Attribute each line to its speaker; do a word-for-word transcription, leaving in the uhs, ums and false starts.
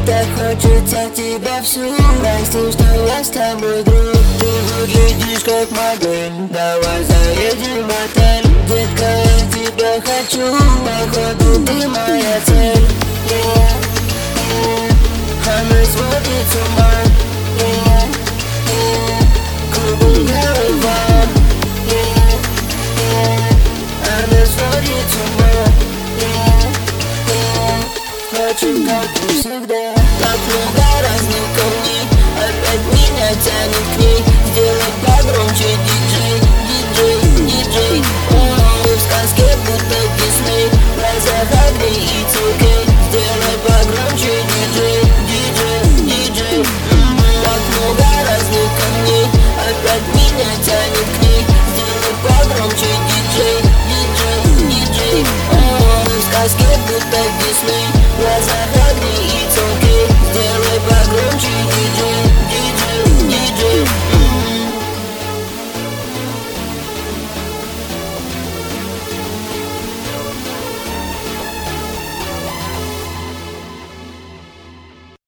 Speaker 1: так хочется тебя всю. Прости, что я с тобой друг. Ты выглядишь как модель, давай заедем в отель. Детка, я тебя хочу, походу ты моя цель. Yeah, yeah. Она сводит с ума. Yeah, yeah. Кругом голова. Yeah, yeah. Она сводит с ума. Yeah, yeah. Очень как и всегда. Так много разных камней, опять меня тянет к ней. Сделай погромче, диджей, диджей, диджей. О, в сказке будто Дисней. В глазах огни и цукей. Сделай погромче, диджей, диджей, диджей. Так много разных камней, опять меня тянет к ней. Сделай погромче, диджей, диджей, диджей. О, в сказке будто Дисней.